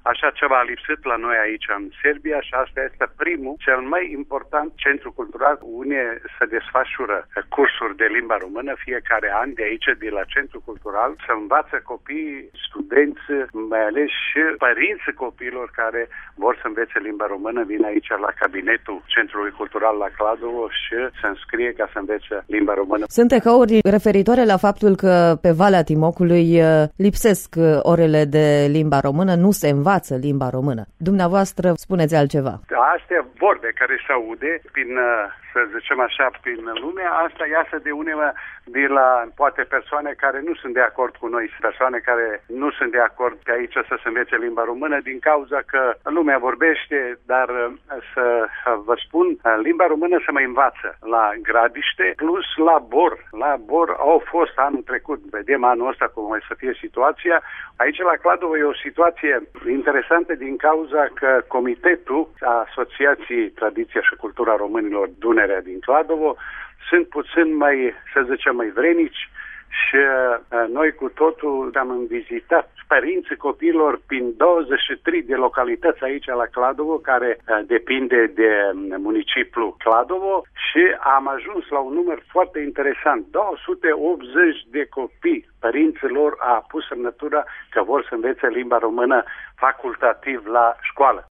Așa ceva a lipsit la noi aici în Serbia și asta este primul, cel mai important centru cultural unde se desfășură cursuri de limba română fiecare an de aici, de la centru cultural, să învață copiii, studenți, mai ales și părinții copiilor care vor să învețe limba română, vin aici la cabinetul Centrului Cultural la Kladovo și se înscrie ca să învețe limba română. Sunt ecouri referitoare la faptul că pe Valea Timocului lipsesc orele de limba română, nu se învață limba română. Dumneavoastră spuneți altceva. Astea vorbe care se aude prin, să zicem așa, prin lume, asta iasă de uneva de la poate persoane care nu sunt de acord cu noi, persoane care nu sunt de acord pe aici să se învețe limba română din cauza că lumea vorbește, dar să vă spun, limba română se mai învață la Gradiște plus la Bor. La Bor au fost anul trecut, vedem anul ăsta cum o să fie situația. Aici la Kladovo e o situație interesantă din cauza că Comitetul Asociației Tradiția și Cultura Românilor Dunărea din Kladovo sunt puțin mai, să zicem, mai vrenici și noi cu totul am vizitat părinții copiilor prin 23 de localități aici la Kladovo, care depinde de municipiul Kladovo și am ajuns la un număr foarte interesant. 280 de copii, părinții lor a pus semnătura că vor să învețe limba română facultativ la școală.